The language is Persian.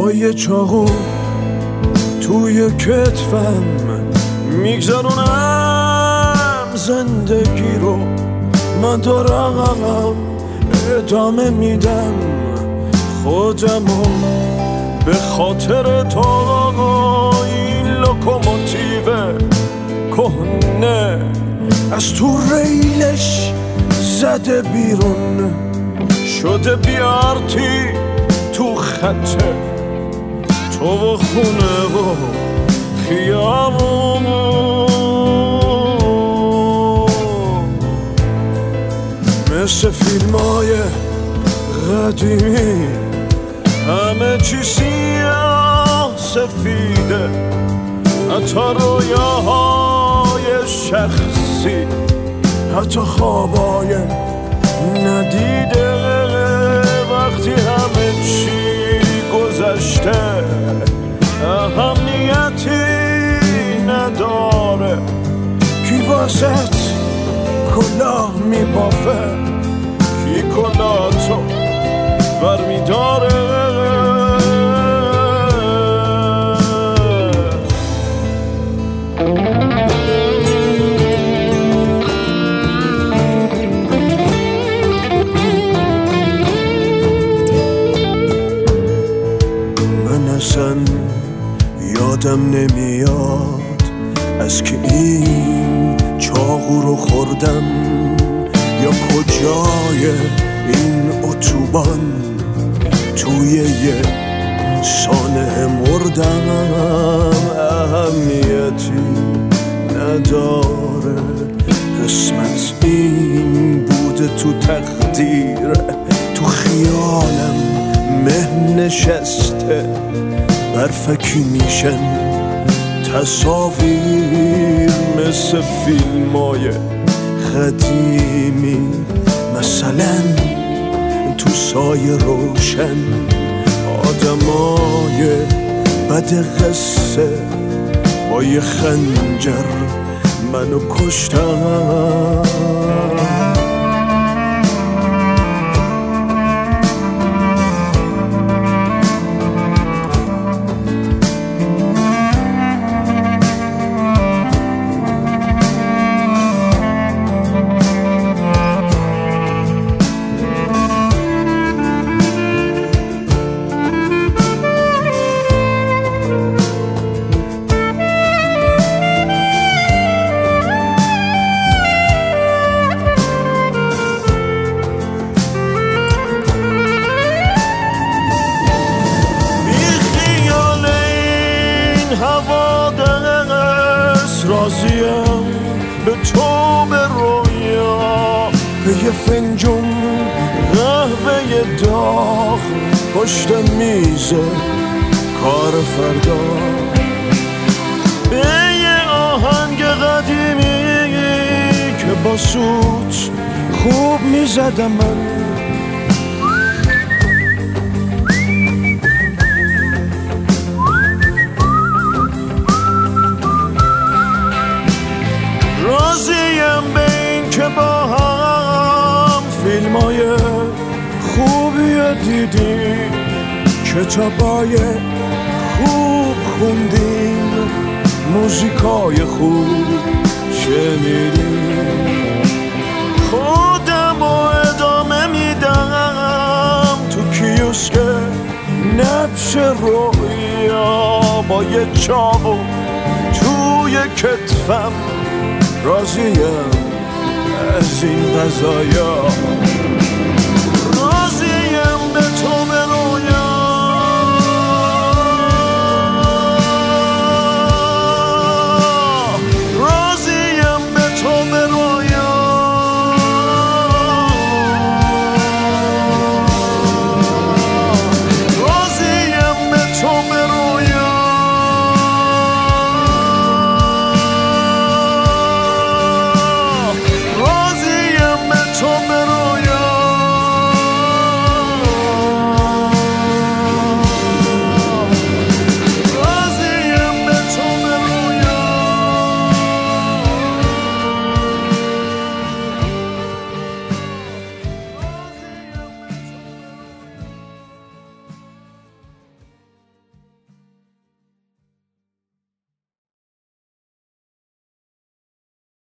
با یه چاقو توی کتفم میگذرونم زندگی رو، من دارم ادامه میدم خودمو به خاطر تا این لوکوموتیو کهنه از تو ریلش زده بیرون، شده بیارتی تو خطه تو و خونه و خیابون. مثل فیلمای قدیمی همه چی سیاه سفیده، حتی رویاهای شخصی، حتی خوابای ندیده. وقتی همه چی گذشته اهمیتی نداره، کی واسط کلاه میبافه، کی کلاهتو ور میداره. من اصلا یادم نمیاد از که این چاقو رو خوردم یا کجای این اتوبان توی یه سانحه مردم. اهمیتی نداره، قسمت این بوده تو تقدیر، تو خیالم مه نشسته، برفکی میشن تصاویر مثل فیلمای قدیمی، مثلا تو سایه روشن آدمای بد قصه با یه خنجر منو کشتن. راضیم به تو به رویا، به یه فنجون قهوه داغ پشت میز کار فردا، به یه آهنگ قدیمی که با سوت خوب میزدم من. راضیم به این که با هم فیلمای خوبی دیدیم، کتابای خوب خوندیم، موزیکای خوب شنیدیم. خودم ادامه میدم تو کیوسک نبش رویا، با یه چاقو توی کتفم، راضیم از این قضایا.